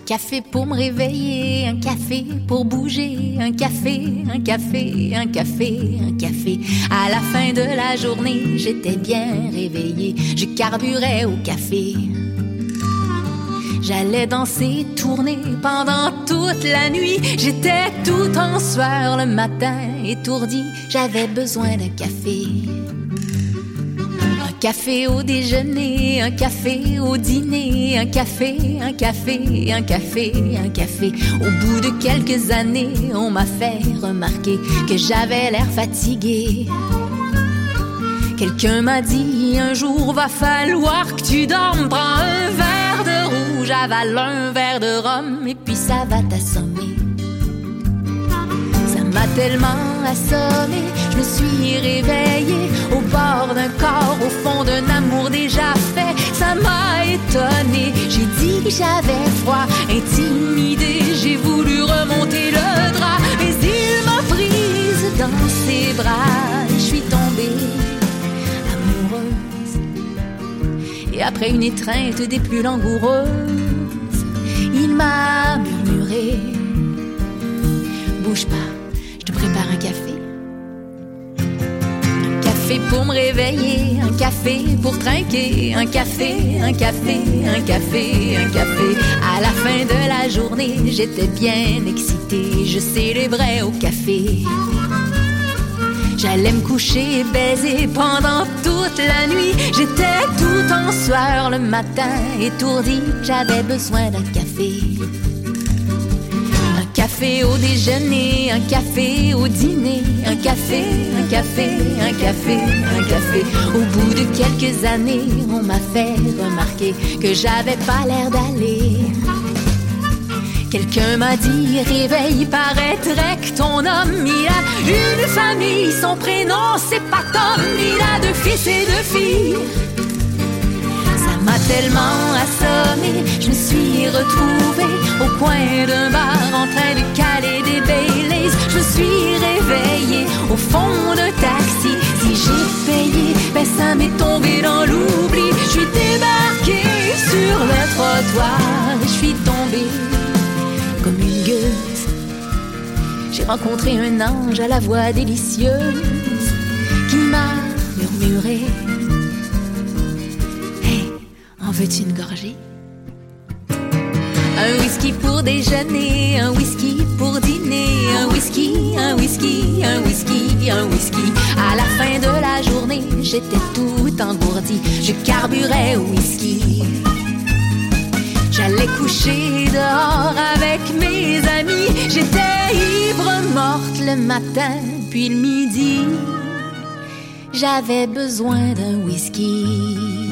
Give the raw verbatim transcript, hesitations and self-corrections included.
café pour me réveiller, un café pour bouger, un café, un café, un café, un café. À la fin de la journée, j'étais bien réveillée, je carburais au café. J'allais danser, tourner pendant toute la nuit. J'étais tout en sueur le matin, étourdie, j'avais besoin d'un café. Un café au déjeuner, un café au dîner, un café, un café, un café, un café. Au bout de quelques années, on m'a fait remarquer que j'avais l'air fatiguée. Quelqu'un m'a dit un jour va falloir que tu dormes. Prends un verre de rouge, avale un verre de rhum et puis ça va t'assommer. Ça m'a tellement assommé, je me suis réveillée au bord d'un corps, au fond d'un amour déjà fait. Ça m'a étonnée, j'ai dit que j'avais froid, intimidée, j'ai voulu remonter le drap, mais il m'a prise dans ses bras et je suis tombée amoureuse. Et après une étreinte des plus langoureuses, il m'a murmuré: bouge pas, je te prépare un café. Un café pour me réveiller, un café pour trinquer, un café, un café, un café, un café. À la fin de la journée, j'étais bien excitée, je célébrais au café. J'allais me coucher et baiser pendant toute la nuit. J'étais tout en sueur le matin, étourdie, j'avais besoin d'un café. Un café au déjeuner, un café au dîner, un café, un café, un café, un café. Au bout de quelques années, on m'a fait remarquer que j'avais pas l'air d'aller. Quelqu'un m'a dit, réveille, paraîtrait que ton homme, il a une famille, son prénom c'est pas Tom, il a deux fils et deux filles. Ça m'a tellement assommée, je me suis retrouvée au coin d'un bar en train de caler des Baileys. Je me suis réveillée au fond d'un taxi, si j'ai payé, ben ça m'est tombé dans l'oubli. Je suis débarquée sur le trottoir, je suis tombée comme une gueuse. J'ai rencontré un ange à la voix délicieuse qui m'a murmuré: hey, en veux-tu une gorgée? Un whisky pour déjeuner, un whisky pour dîner, un whisky, un whisky, un whisky, un whisky. À la fin de la journée, j'étais tout engourdie, je carburais au whisky. J'allais coucher dehors avec mes amis. J'étais ivre morte le matin, puis le midi, j'avais besoin d'un whisky.